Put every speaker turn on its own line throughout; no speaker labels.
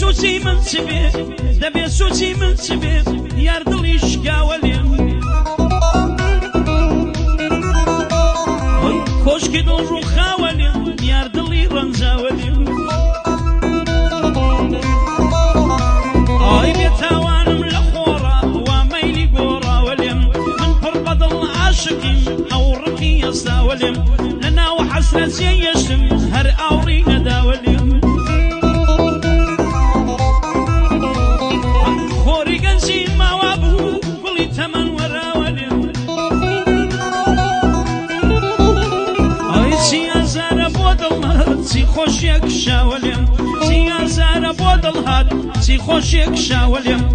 سوچی من چ بێ دەبێ سوچی من چ بێ یار دڵی شکاوە لێم کۆشکی دڵ ڕووخاوە لێم یار دڵی ڕەنجاوە لێم ئای بێتاوانم لە خۆڕا وا مەیلی گۆڕاوە لێم من پڕ بەدڵ عاشقیم ئەو ڕقی ئێستاوە لێم لە ناو حەسرەت جێیەشتم هەر ئاوڕی نەداوە لێم خۆری گەنجی ماوا بوو گوڵی تەمەن وەراوە لێم ئای چی ئازارە بۆ دڵهات چی خۆشیەک شاوە لێم چی ئازارە بۆ دڵهات چی خۆشیەک شاوە لێم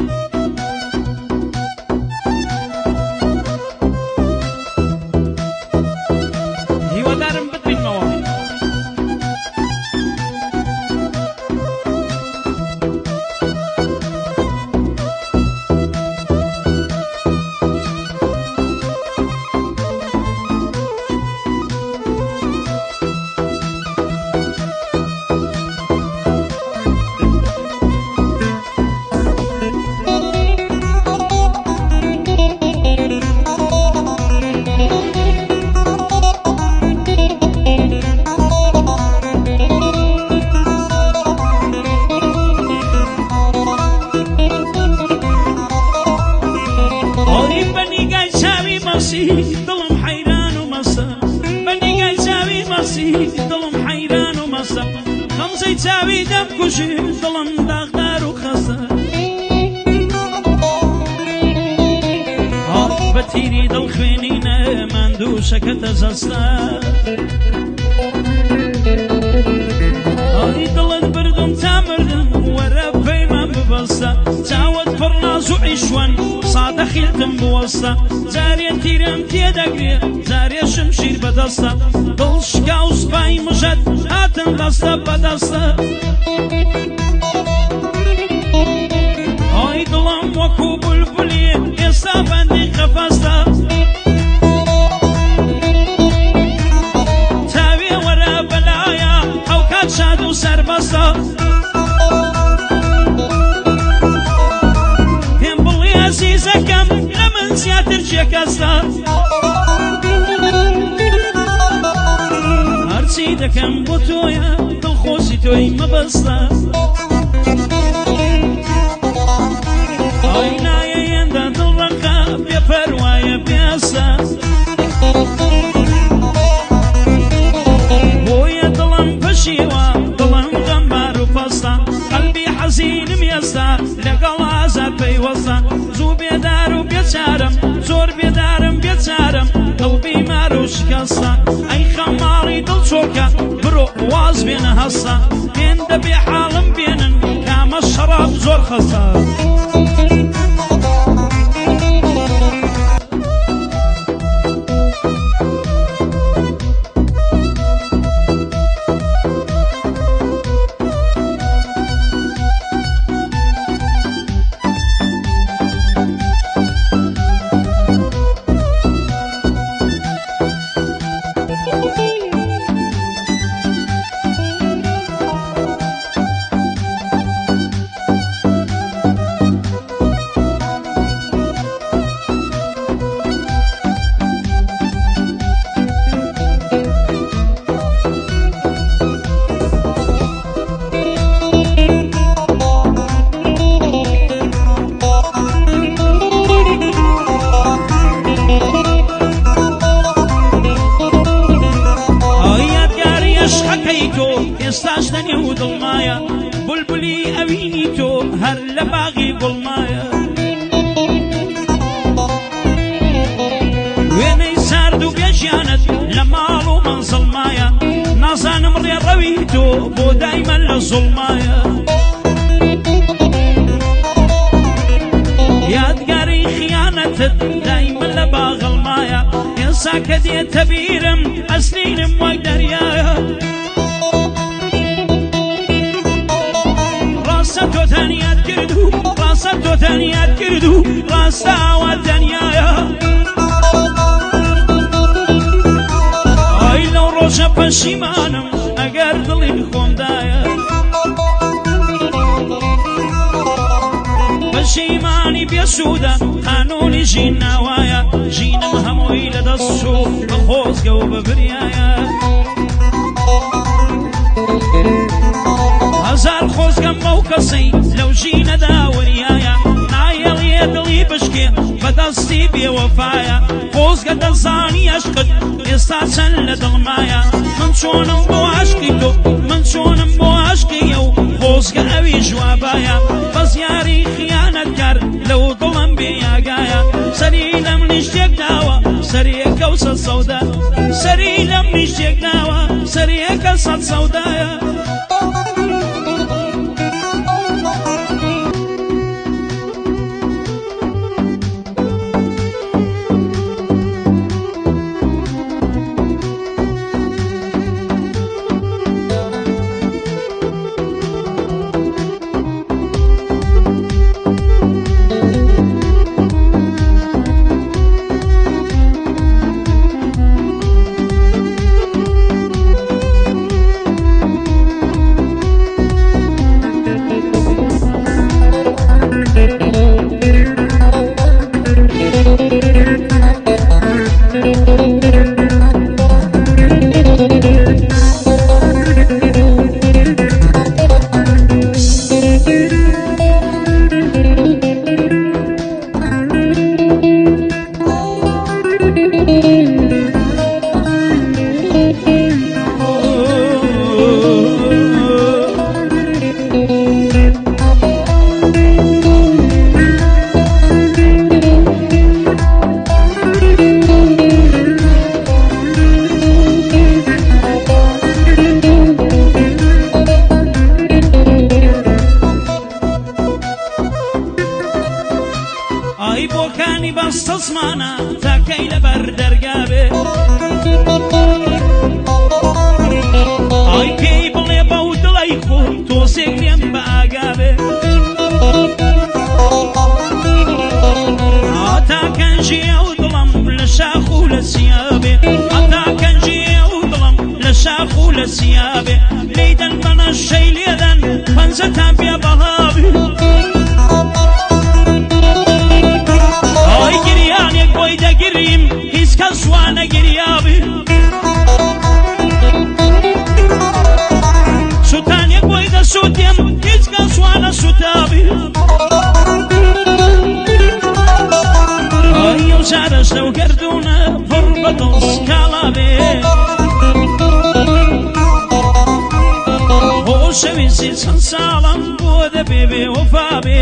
هیوادارم بتبینەوە دڵم حەیران و مەسە بەنیگای چاوی مەسی دڵم حەیران و مەسە خەمزەی چاوی دەمکوژی دڵم داغدار و خەسە بە تیری دڵ خوێنینە ماندووشەکە دەزەستە ئای دڵت بردم تا مردم وەرە پەیمان ببەستە چاوت پڕ ناز و عیشوان سادە خیلتم بوەستە جارێ تیرم تێدەگرێ جارێ شمشیر بەدەستە دڵ شکا و سپای مژەت هاتن دەستە بەدەستە ئای دڵم وەکو بولبولێ ئێستا بەندی قەفەستە تاوێ وەرە بەلایە ئەو کات شاد و سەربەستە پێم بڵێ عەزیزەکەم لە من زیاتر جێکەستە هەرچی دەکەم بۆ تۆیە دڵخۆشی تۆی مەبەستە ئای نایە هێندە دڵڕەقە بێپەروایە بێستە بۆیە دڵم پشیوە دڵم غەمبار و پەستە قەلبی حەزینم ئێستا لەگەڵ ئازار پەیوەستە زوو بێدار و بێچارەم زۆر بێدارم بێچارەم دڵ بیمار و شکەستە ئەی خەماڵی دڵ چۆکە برۆ واز بێنە هەستە پێن دەبێ حاڵم بێنن کامە شەراب زۆر خەستە ئێستاش دەنێ و دڵمایە بولبولی ئەوینی تۆ هەر لە باغی گوڵمایە وێنەی سارد و بێژیانت لە ماڵ و مەنزڵمایە نازانم ڕێڕەوی تۆ بۆ دایمەن لە زوڵمایە یادگاری خیانەتت دایمەن لە باغڵمایە ئێستا کە دێتە بیرم ئەسلینم وەک دەریایە تۆ تەنیات کرد و ڕاستە تۆ تەنیات کرد و ڕاستە ئاوا تەنیایە ئای لەو ڕۆژە پەشیمانم ئەگەر دڵی خۆمدایە بسودا قانوني جينا وايا جينا مهموي لدسو بخوز قوب بريايا هزار خوز قم موكسي لو جينا داوريايا نايل يدلي بشكي بدستي بوفايا خوز قد الزاني اشقد يستاسن لدغمايا من شونم بو عشقيتو من شونم بو عشقيو خوز قوي جوابايا بس ياري خيانة كار لو ظلم بياقايا سري لم نشتيق داوا سري كوسة سودا سري لم نشتيق داوا سري كوسة سودايا بستصمانا تاكي لبردر قابي اي كي بلي بود ليخو توسيق لين باقابي عطا كان جي وظلم لشاخو لسيابي عطا كان جي وظلم لشاخو لسيابي ليدن من الشي ليدن فانزتا بيا بهابي ويدا قريم هيس كسوانا قريابي سوتان يقويدا سوتيم هيس كسوانا سوتابي ايو سارس لو قردونا فربة سكالابي هو شويسي سنسالم بودا بيبي وفابي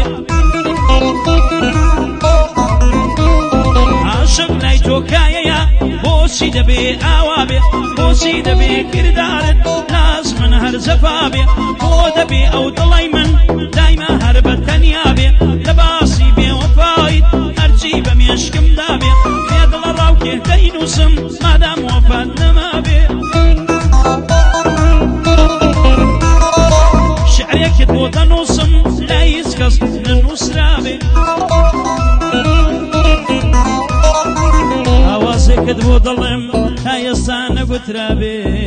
عاشق نايتو كايا بوسي دبي اوابي بوسي دبي كردار لازم نهر زفابي بو دبي او ضليمن دايما هرب تنيابي لباسي بي وفايد ارجي بميشكم دابي بيضل الراوكي دينوسم مادام وفاد نمابي شعري كتبو ضنوسم لا يسكس للنسرابي كذبوا ظلم هاي الصانة قترابي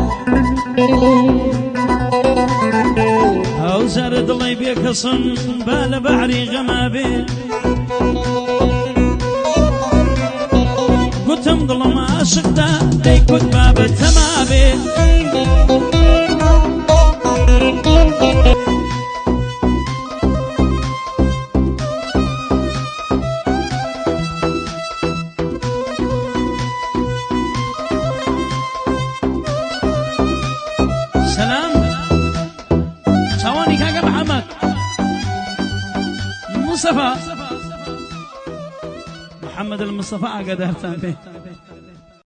أو زرد الله يبيك صن بال بحري غمابي قتم ظلم عاشقتا ديكوت باب التمابي مصطفى محمد المصطفى قدرت به